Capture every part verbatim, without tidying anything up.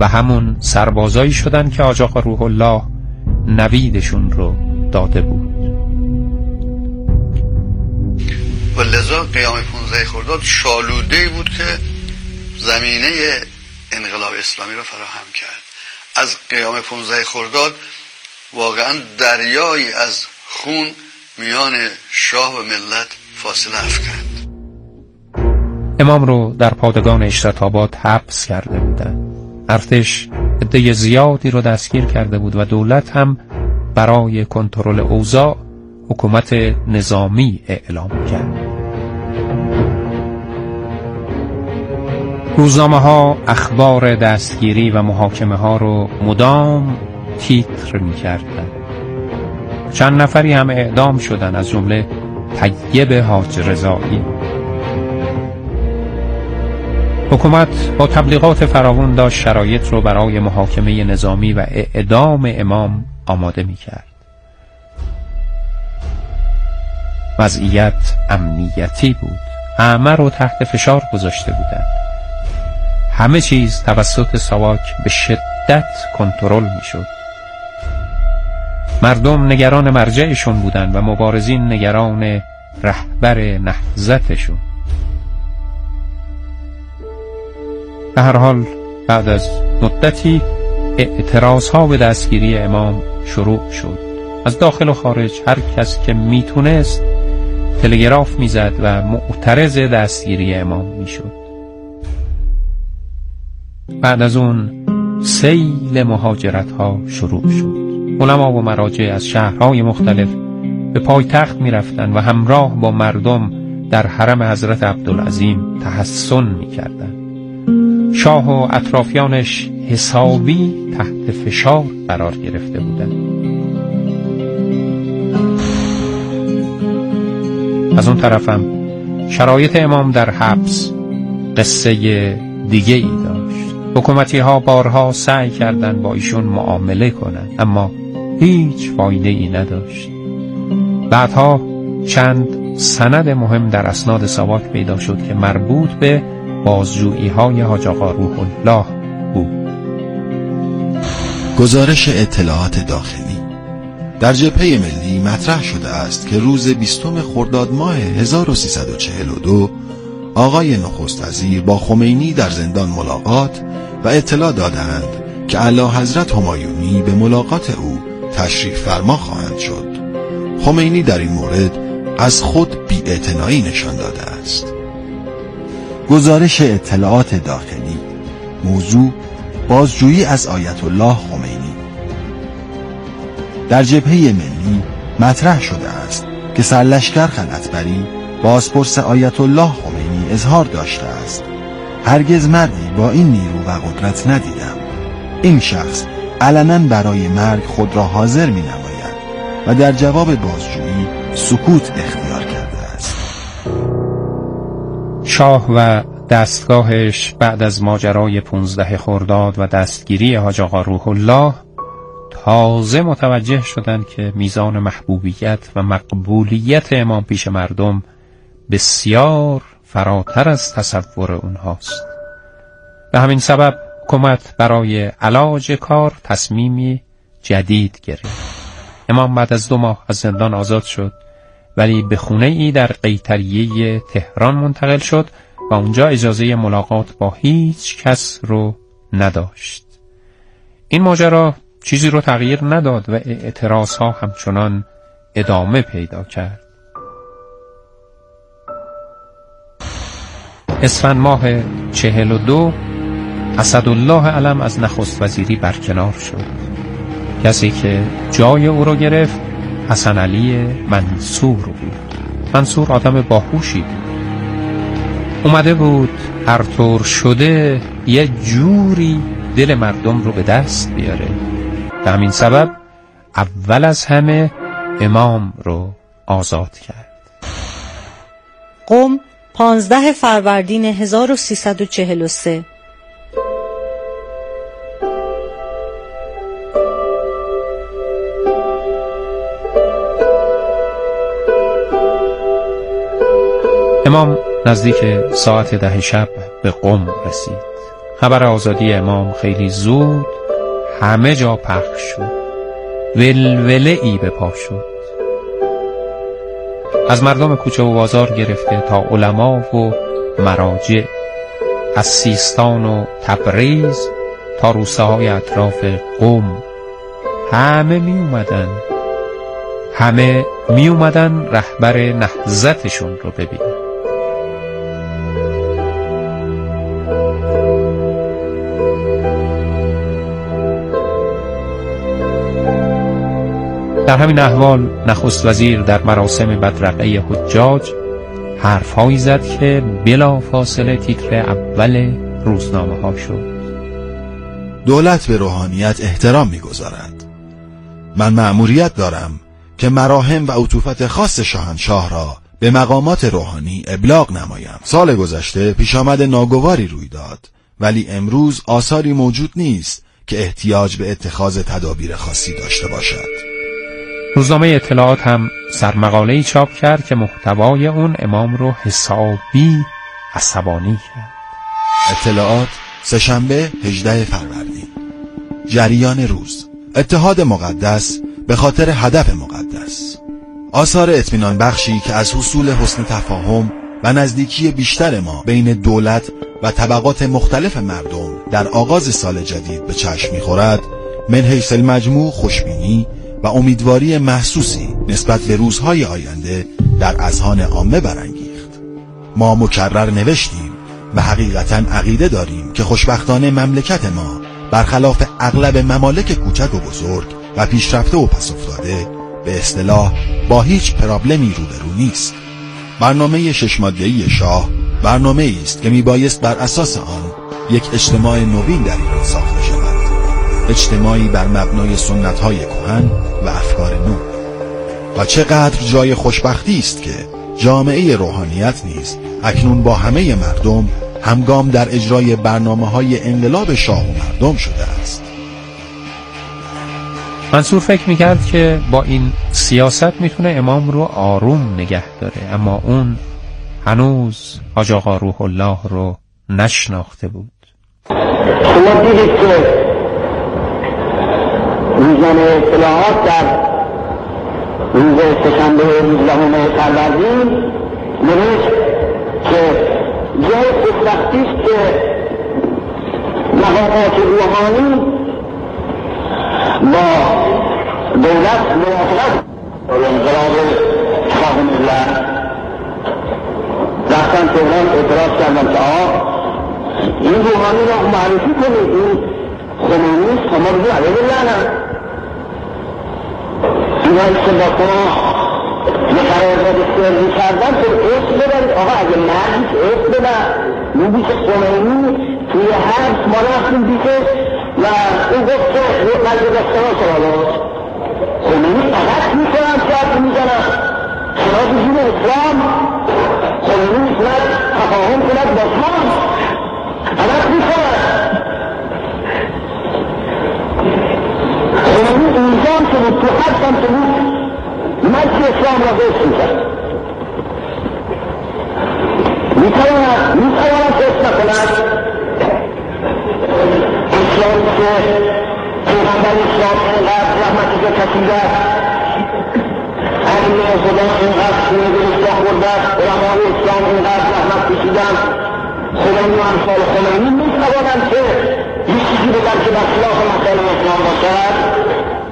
و همون سربازایی شدن که حاج آقا روح الله نویدشون رو داده بود. و لذا قیام پانزده خرداد شالوده‌ای بود که زمینه انقلاب اسلامی رو فراهم کرد. از قیام پانزده خرداد واقعا دریایی از خون میان شاه و ملت فاصله افکند. امام رو در پادگان اشرت‌آباد حبس کرده بودند. ارتش عده زیادی رو دستگیر کرده بود و دولت هم برای کنترل اوضاع حکومت نظامی اعلام کرد. روزنامه ها اخبار دستگیری و محاکمه ها رو مدام تیتر می کردن. چند نفری هم اعدام شدن، از جمله طیب حاج رضایی. حکومت با تبلیغات فراوان داشت شرایط رو برای محاکمه نظامی و اعدام امام آماده می کرد. وضعیت امنیتی بود. همه رو تحت فشار گذاشته بودند. همه چیز توسط ساواک به شدت کنترل می شد. مردم نگران مرجعشون بودند و مبارزین نگران رهبر نهضتشون. به هر حال بعد از مدتی اعتراضها به دستگیری امام شروع شد. از داخل و خارج هر کس که میتونست تلگراف میزد و معترض دستگیری امام میشد. بعد از اون سیل مهاجرت ها شروع شد. علما و مراجع از شهرهای مختلف به پایتخت می رفتن و همراه با مردم در حرم حضرت عبدالعظیم تحسن می کردن. شاه و اطرافیانش حسابی تحت فشار قرار گرفته بودند. از اون طرفم شرایط امام در حبس قصه دیگه ای داشت. حکومتی ها بارها سعی کردند با ایشون معامله کنند، اما هیچ فایده ای نداشت. بعدها چند سند مهم در اسناد ساواک پیدا شد که مربوط به بازجویی های حاج آقا روح الله بود. گزارش اطلاعات داخلی در جبهه ملی مطرح شده است که روز بیستم خرداد ماه هزار و سیصد و چهل و دو آقای نخست وزیر با خمینی در زندان ملاقات و اطلاع دادند که اعلیحضرت همایونی به ملاقات او تشریف فرما خواهند شد. خمینی در این مورد از خود بی‌اعتنایی نشان داده است. گزارش اطلاعات داخلی موضوع بازجویی از آیت الله خمینی. در جبهه ملی مطرح شده است که سرلشکر خلعتبری بازپرس آیت الله خمینی اظهار داشته است: هرگز مردی با این نیرو و قدرت ندیدم. این شخص علنا برای مرگ خود را حاضر می نماید و در جواب بازجویی سکوت اختیار کرده است. شاه و دستگاهش بعد از ماجرای پانزده خرداد و دستگیری حاج آقا روح الله تازه متوجه شدند که میزان محبوبیت و مقبولیت امام پیش مردم بسیار فراتر از تصور اونهاست. به همین سبب حکومت برای علاج کار تصمیمی جدید گرفت. امام بعد از دو ماه از زندان آزاد شد، ولی به خونه ای در قیطریه تهران منتقل شد و اونجا اجازه ملاقات با هیچ کس رو نداشت. این ماجرا چیزی رو تغییر نداد و اعتراضها همچنان ادامه پیدا کرد. اسفند ماه چهل و دو اسدالله علم از نخست وزیری برکنار شد. کسی که جای او رو گرفت حسن علی منصور بود. منصور آدم باهوشی بود. اومده بود هر طور شده یه جوری دل مردم رو به دست بیاره. به همین سبب اول از همه امام رو آزاد کرد. قم پانزده فروردین هزار و سیصد و چهل و سه. امام نزدیک ساعت ده شب به قم رسید. خبر آزادی امام خیلی زود همه جا پخش شد. ولوله ای به پا شد. از مردم کوچه و بازار گرفته تا علما و مراجع، از سیستان و تبریز تا روستاهای اطراف قم، همه می اومدن همه می اومدن رهبر نهضتشون رو ببینن. در همین احوال نخست وزیر در مراسم بدرقه حجاج حرفهایی زد که بلا فاصله تیتر اول روزنامه ها شد. دولت به روحانیت احترام می‌گذارد. من مأموریت دارم که مراهم و عطوفت خاص شاهنشاه را به مقامات روحانی ابلاغ نمایم. سال گذشته پیش آمد ناگواری روی داد، ولی امروز آثاری موجود نیست که احتیاج به اتخاذ تدابیر خاصی داشته باشد. روزنامه اطلاعات هم سرمقاله‌ای چاپ کرد که محتوای اون امام رو حسابی عصبانی کرد. اطلاعات سه‌شنبه هجدهم فروردین. جریان روز: اتحاد مقدس به خاطر هدف مقدس. آثار اطمینان بخشی که از حصول حسن تفاهم و نزدیکی بیشتر ما بین دولت و طبقات مختلف مردم در آغاز سال جدید به چشم می‌خورد، من حیث المجموع خوشبینی و امیدواری محسوسی نسبت به روزهای آینده در اذهان عامه برانگیخت. ما مکرر نوشتیم و حقیقتاً عقیده داریم که خوشبختانه مملکت ما برخلاف اغلب ممالک کوچک و بزرگ و پیشرفته و پس افتاده به اصطلاح با هیچ پرابلمی روبرو نیست. برنامه شش ماده‌ای شاه برنامه‌ای است که میبایست بر اساس آن یک اجتماع نوین در ایران ساخته شود. اجتماعی بر مبنای سنت‌های کهن و افکار نو. و چقدر جای خوشبختی است که جامعه روحانیت نیز اکنون با همه مردم همگام در اجرای برنامه‌های انقلاب شاه و مردم شده است. منصور فکر میکرد که با این سیاست میتونه امام رو آروم نگه داره، اما اون هنوز حاج آقا روح الله رو نشناخته بود. شما دیدید که روزنامه اطلاعات در روز سه‌شنبه هجدهم فروردین نوشت که جای خوشبختی است که مقامات روحانی با دولت موافقت با انقلاب شاه ملت رفتن تهران اعتراض کردن که آقا این روحانی را معرفی کنید، این خمینی است، شما رو علیه لعنت اینایی که با شما یه قرارداد سری کردن تو اسم ببرید. آقا اگه مرد اسم ببر این بیش خمینی توی حبس ما رفتیم بیشش و او گفت که یه قلب داشته باشه حالا خمینی فقط میکنم شرط میزنم شما بجون اسلام خمینی میتوند تفاهم کند با شما فقط میکنم خمینی اینجام که بود تو حدم که بود مجد اسلام را بست میکرد. میتواند میتواند بست نکند اسلامی که پیغمبر اسلام اینقدر رحمتی که کشیده علم خدا اینقدر سینه درست خورده علمای اسلام اینقدر رحمت کشیدن خمینی و امثال خمینی میتوانند که هیچ چیزی بگن که در خلاف مسائل اسلام باشد.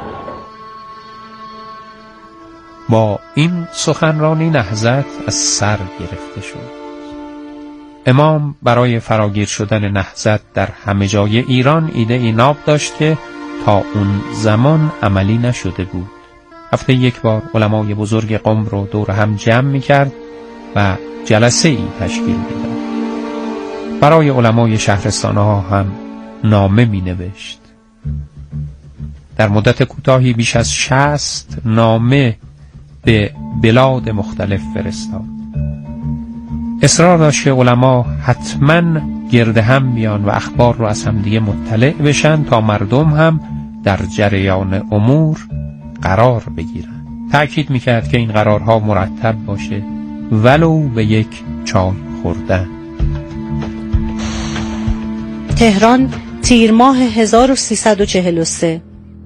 با این سخنرانی نهضت از سر گرفته شد. امام برای فراگیر شدن نهضت در همه جای ایران ایده ای ناب داشت که تا اون زمان عملی نشده بود. هفته یک بار علمای بزرگ قم رو دور هم جمع می کرد و جلسه ای تشکیل می داد. برای علمای شهرستانها هم نامه می نوشت. در مدت کوتاهی بیش از شصت نامه به بلاد مختلف فرستاد. اصرار داشت که علما حتما گرد هم بیان و اخبار رو از همدیگه مطلع بشن تا مردم هم در جریان امور قرار بگیرن. تأکید میکرد که این قرارها مرتب باشه ولو به یک چای خوردن. تهران، تیر ماه هزار و سیصد و چهل و سه.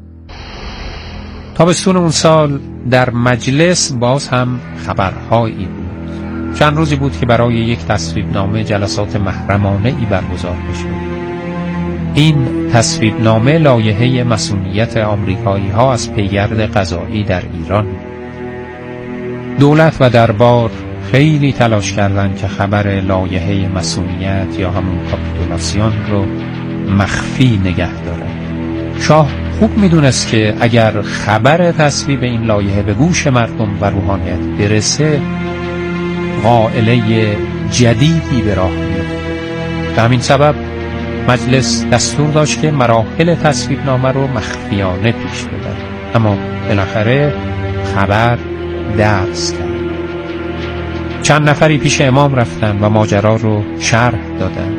تابستون اون سال در مجلس باز هم خبرهایی بود. چند روزی بود که برای یک تصویبنامه جلسات محرمانه ای برگزار می‌شد. این تصویبنامه لایحه مصونیت آمریکایی ها از پیگرد قضایی در ایران. دولت و دربار خیلی تلاش کردند که خبر لایحه مصونیت یا همون کاپیتولاسیون رو مخفی نگه داره. شاه خوب میدونست که اگر خبر تصویب این لایحه به گوش مردم و روحانیت برسه، قائله جدیدی به راه میفته. به همین سبب مجلس دستور داشت که مراحل تصویبنامه رو مخفیانه پیش ببره، اما بالاخره خبر درز کرد. چند نفری پیش امام رفتن و ماجرا رو شرح دادن.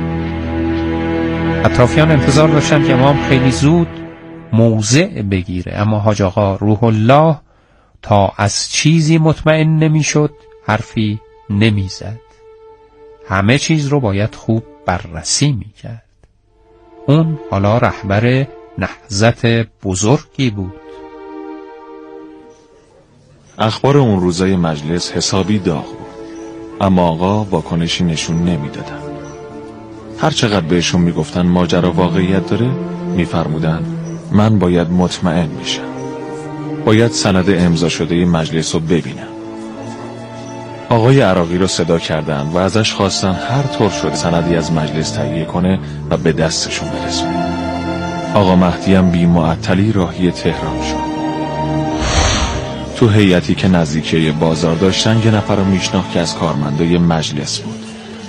اطرافیان انتظار داشتن که امام خیلی زود موضع بگیره، اما حاج آقا روح الله تا از چیزی مطمئن نمیشد حرفی نمیزد. همه چیز رو باید خوب بررسی میکرد. اون حالا رهبر نهضت بزرگی بود. اخبار اون روزای مجلس حسابی داغ بود، اما آقا واکنشی نشون نمیدادن. هر چقدر بهشون میگفتن ماجرا واقعیت داره، میفرمودن من باید مطمئن بشم، باید سند امضا شده مجلس رو ببینم. آقای عراقی رو صدا کردن و ازش خواستن هر طور شده سندی از مجلس تهیه کنه و به دستشون برسونه. آقا مهدی هم بی معطلی راهی تهران شد. تو هیئتی که نزدیکی بازار داشتن یه نفر رو میشناخت که از کارمندای مجلس بود.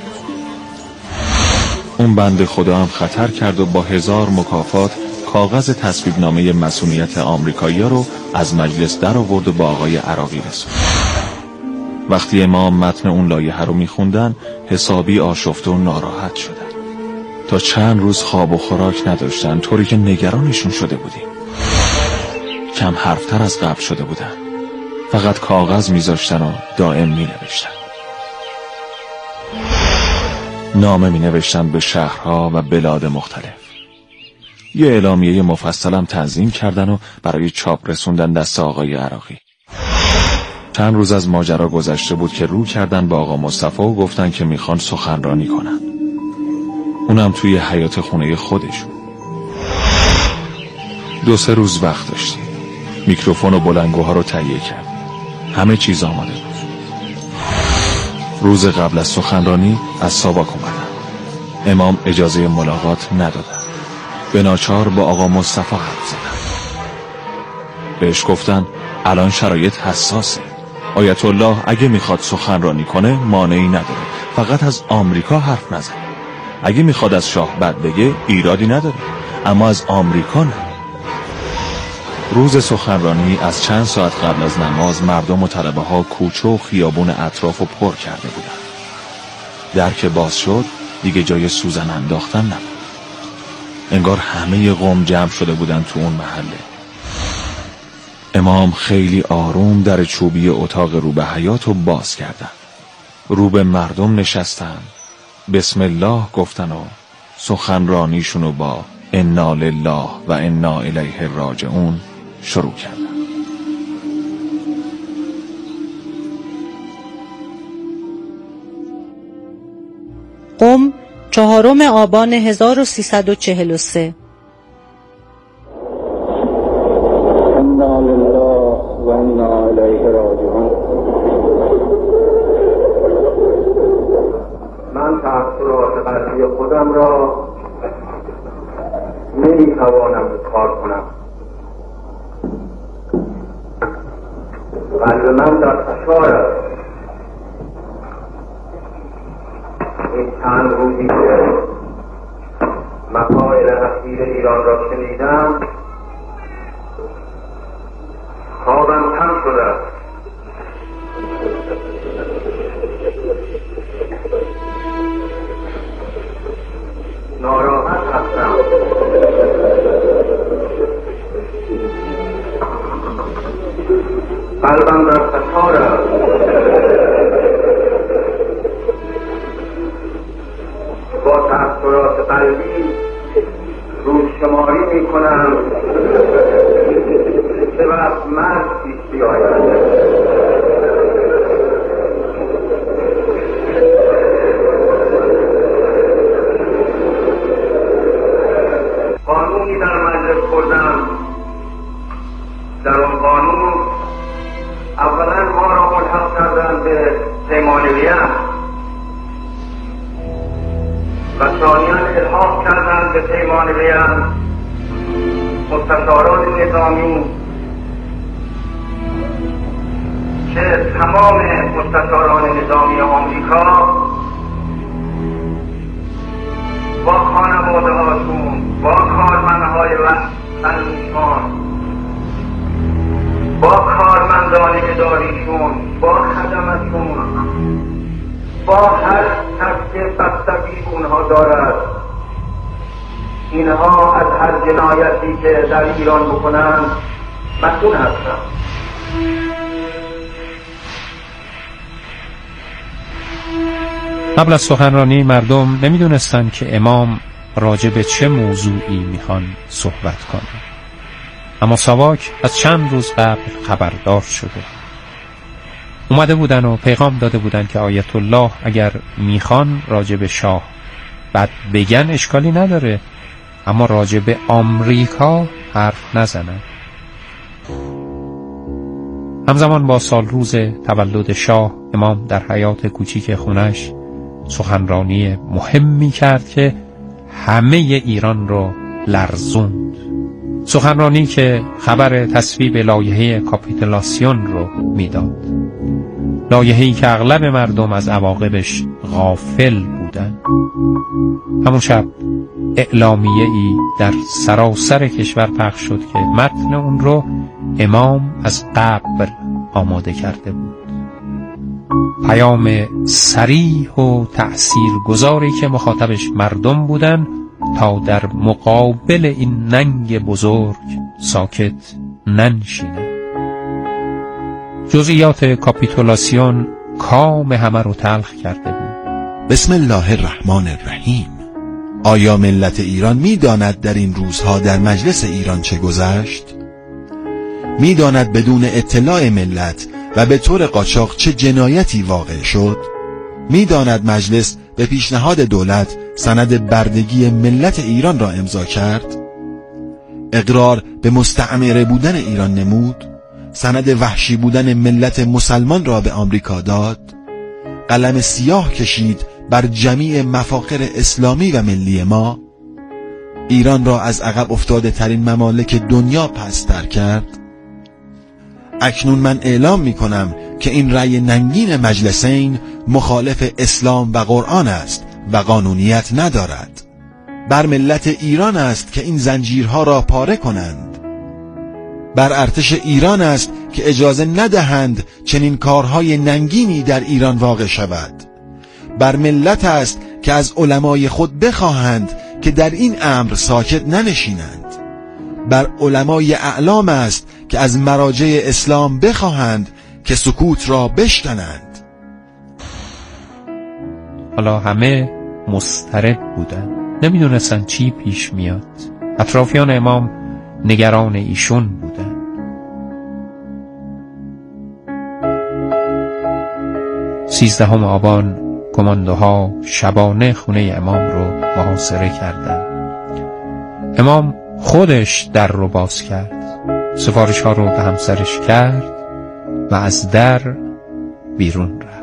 اون بنده خدا هم خطر کرد و با هزار مکافات کاغذ تصویبنامه مصونیت آمریکایی‌ها رو از مجلس در آورد و با آقای عراقی رسوند. وقتی امام متن اون لایحه رو میخوندن حسابی آشفته و ناراحت شدن. تا چند روز خواب و خوراک نداشتن، طوری که نگرانشون شده بودیم. کم حرفتر از قبل شده بودن، فقط کاغذ میذاشتن و دائم مینوشتن. نامه مینوشتن به شهرها و بلاد مختلف. یه اعلامیه مفصلم تنظیم کردن و برای چاپ رسوندن دست آقای عراقی. چند روز از ماجرا گذشته بود که رو کردن با آقا مصطفی و گفتن که میخوان سخنرانی کنن. اونم توی حیاط خونه خودشون. دو سه روز وقت داشتیم. میکروفون و بلندگوها رو تهیه کرد. همه چیز آماده بود. روز قبل از سخنرانی از ساواک اومدن. امام اجازه ملاقات ندادن. به ناچار با آقا مصطفی حرف زدن. بهش گفتن الان شرایط حساسه. آیت الله اگه میخواد سخنرانی کنه مانعی نداره، فقط از آمریکا حرف نزنه. اگه میخواد از شاه بد بگه ایرادی نداره، اما از آمریکا نه. روز سخنرانی از چند ساعت قبل از نماز مردم و طلبه ها کوچه و خیابون اطراف رو پر کرده بودن. در که باز شد دیگه جای سوزن انداختن نبود. انگار همه قوم جمع شده بودن تو اون محله. امام خیلی آروم در چوبی اتاق رو به حیاط رو باز کردن. رو به مردم نشستن، بسم الله گفتن و سخنرانیشونو با انا لله و انا الیه راجعون شروع کردن. قم، چهارم آبان هزار و سیصد و چهل و سه. انا لله و انا الیه راجعون. من تأثیرات قلبی خودم را نمیتوانم کار کنم. قلب من در فشار است. این چند روزی که مسائل اخیر ایران را شنیدم خوابم کم شده است. ناراحت هستم. قلبم در فشار است. با تأثیرات قلبی شماری می کنم که وقت مرد پیش بیاید. قانونی در مجلس بردم. در اون قانون اولا ما را ملحق کردن به پیمانویت و ثانیاً الحاق کردن به پیمانویت مستشاران نظامی که تمام مستشاران نظامی آمریکا با خانواده هاشون، با کارمندهای وطنشون، با کارمندان اداریشون، با خدمتشون، با هر کس که بستگی اونها دارد، اینها از هر جنایتی که در ایران بکنند مسئول هستند. قبل از سخنرانی مردم نمیدونستند که امام راجع به چه موضوعی میخوان صحبت کنند. اما ساواک از چند روز قبل خبردار شده. اومده بودن و پیغام داده بودن که آیت الله اگر میخوان راجع به شاه بعد بگن اشکالی نداره، اما راجع به آمریکا حرف نزنن. همزمان با سال روز تولد شاه، امام در حیاط کوچیک خونش سخنرانی مهمی کرد که همه ایران رو لرزوند. سخنرانی که خبر تصویب لایحه کاپیتولاسیون رو میداد، لایحه‌ای که اغلب مردم از عواقبش غافل بودن. همون شب اعلامیه‌ای در سراسر کشور پخش شد که متن اون رو امام از قبل آماده کرده بود. پیام صریح و تأثیرگذاری که مخاطبش مردم بودن تا در مقابل این ننگ بزرگ ساکت ننشینه. جزئیات کاپیتولاسیون کام همه رو تلخ کرده بود. بسم الله الرحمن الرحیم. آیا ملت ایران می داند در این روزها در مجلس ایران چه گذشت؟ می داند بدون اطلاع ملت و به طور قاچاق چه جنایتی واقع شد؟ می داند مجلس به پیشنهاد دولت سند بردگی ملت ایران را امضا کرد؟ اقرار به مستعمره بودن ایران نمود؟ سند وحشی بودن ملت مسلمان را به آمریکا داد؟ قلم سیاه کشید بر جمیع مفاخر اسلامی و ملی ما؟ ایران را از عقب افتاده ترین ممالک دنیا پستر کرد؟ اکنون من اعلام می کنم که این رأی ننگین مجلسین مخالف اسلام و قرآن است و قانونیت ندارد. بر ملت ایران است که این زنجیرها را پاره کنند. بر ارتش ایران است که اجازه ندهند چنین کارهای ننگینی در ایران واقع شود. بر ملت است که از علمای خود بخواهند که در این امر ساکت ننشینند. بر علمای اعلام است که از مراجع اسلام بخواهند که سکوت را بشکنند. حالا همه مضطرب بودن، نمیدونستن چی پیش میاد. اطرافیان امام نگران ایشون بودن. سیزدهم آبان کماندوها شبانه خونه امام رو محاصره کردند. امام خودش در رو باز کرد، سفارش ها رو به همسرش کرد و از در بیرون رفت.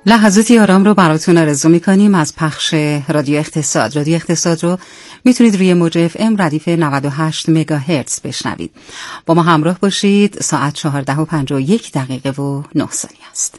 لحظاتی آرام رو براتون آرزو میکنیم از پخش رادیو اقتصاد. رادیو اقتصاد رو میتونید روی موج اف ام ردیف نود و هشت مگاهرتز بشنوید. با ما همراه باشید. ساعت چهارده و پنجاه و یک دقیقه و نه ثانیه است.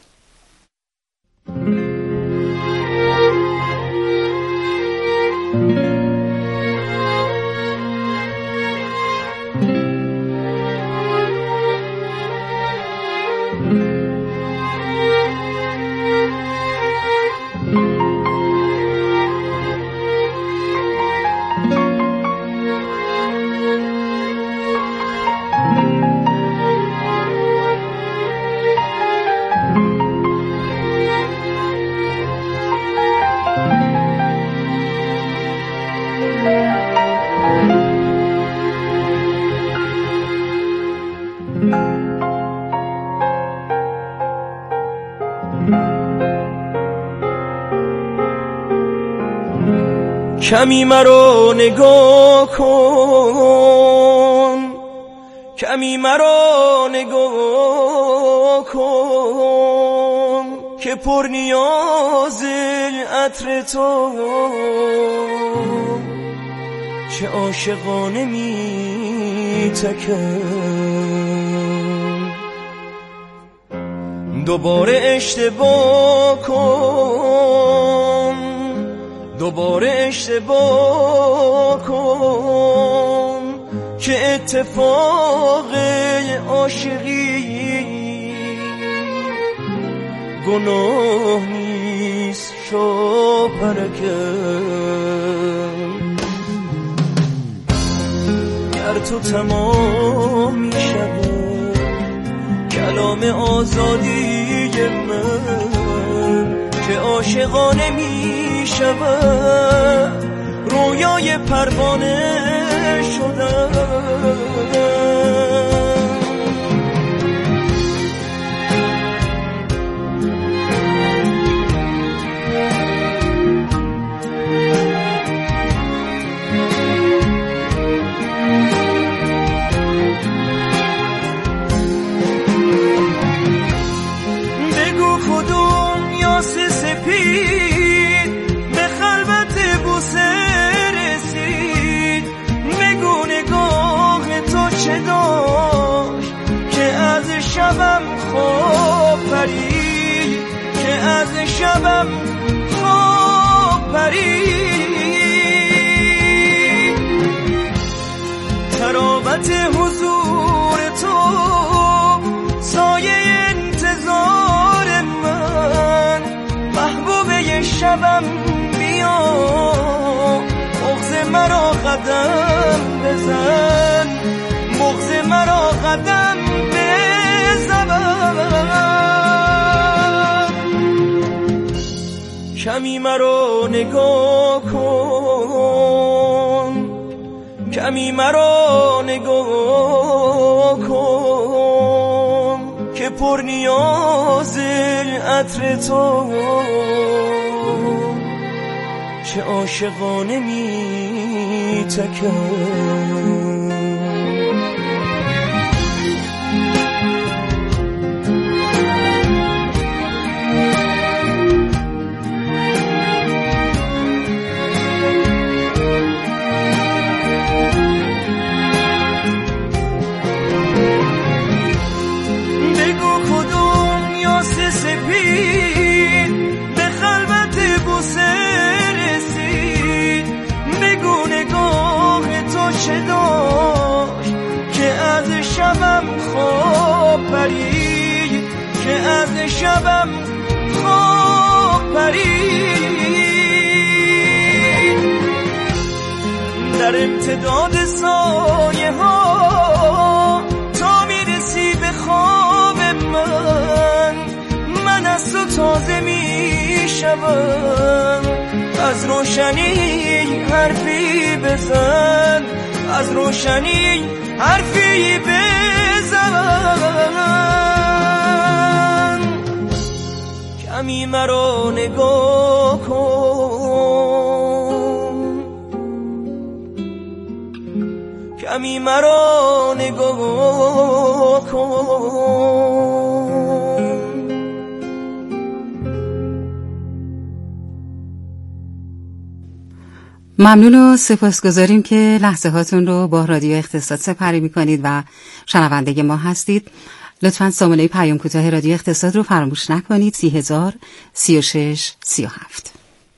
کمی مرا نگاه کن، کمی مرا نگاه کن که پر نیاز عطر تو، چه عاشقانه می تکم. دوباره اشتباه کن، دوباره اشتباه کن که اتفاق عاشقی گناه نیست، شو پرکن. گر تو تمام می شود کلام آزادی من، که عاشقانه می شود رویای پروانه شدم. بگو کدوم یاس سپید به خلوت بوسه رسید، بگو نگاه تو چه داشت که از شبم خواب پرید، که از شبم خواب پرید. تراوت حضور تو سایه انتظار من، محبوبه شبم بیا مغز مرا قدم بزن، مغز مرا قدم بزن. کمی مرا نگاه کن، کمی مرا نگاه کن که پر نیاز عطر تو، چه عاشقانه می تکم. سپید به خلوت بوسه رسید، بگو نگاه تو چه داشت که از شبم خواب پرید، که از شبم خواب پرید. در امتداد سایه ها تا میرسی به خواب من، من از تو تازه می شوم. از روشنی حرفی بزن، از روشنی حرفی بزن. کمی مرا نگاه کن، کمی مرا نگاه کن ممنون و سپاسگزاریم که لحظه هاتون رو با رادیو اقتصاد سپری میکنید و شنونده ما هستید. لطفاً سامانه پیام کوتاه رادیو اقتصاد رو فراموش نکنید. سی هزار سی و شش سی و هفت.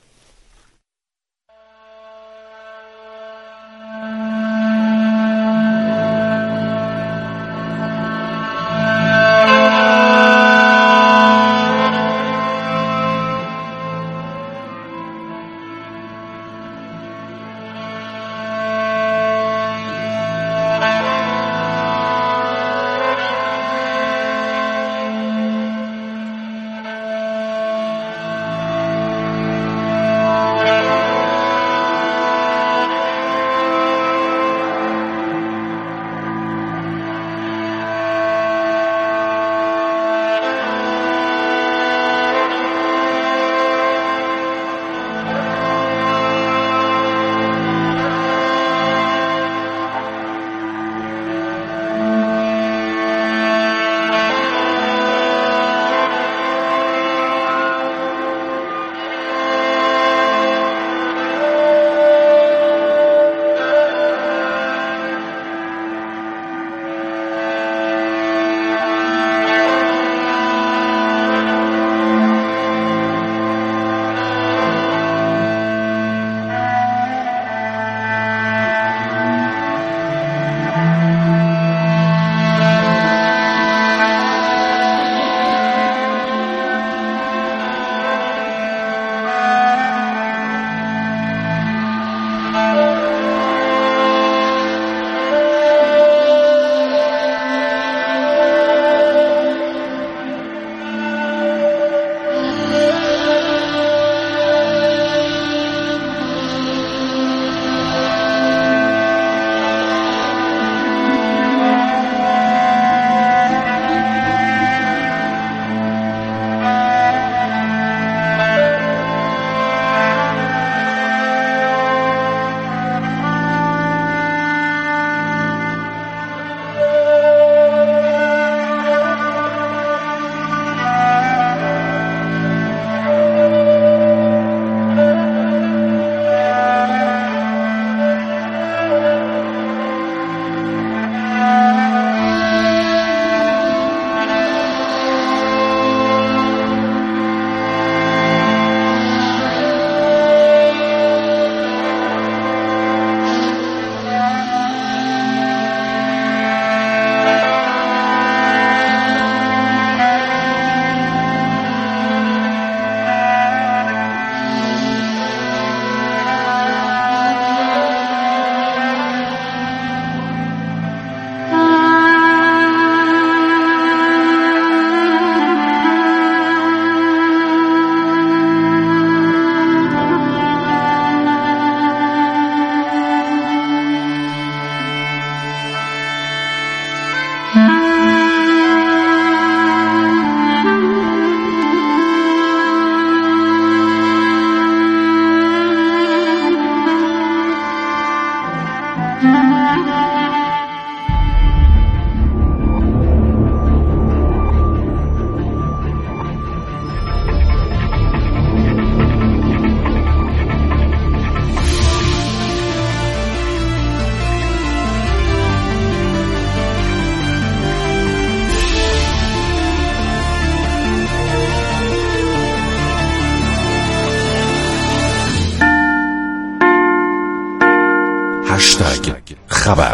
هشتگ خبر.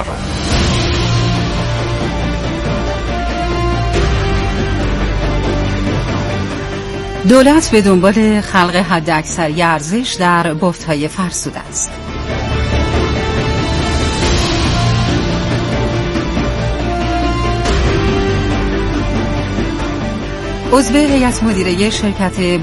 دولت به دنبال خلق حداکثری ارزش در بفت‌های فرسوده است. عضو هیئت مدیره شرکت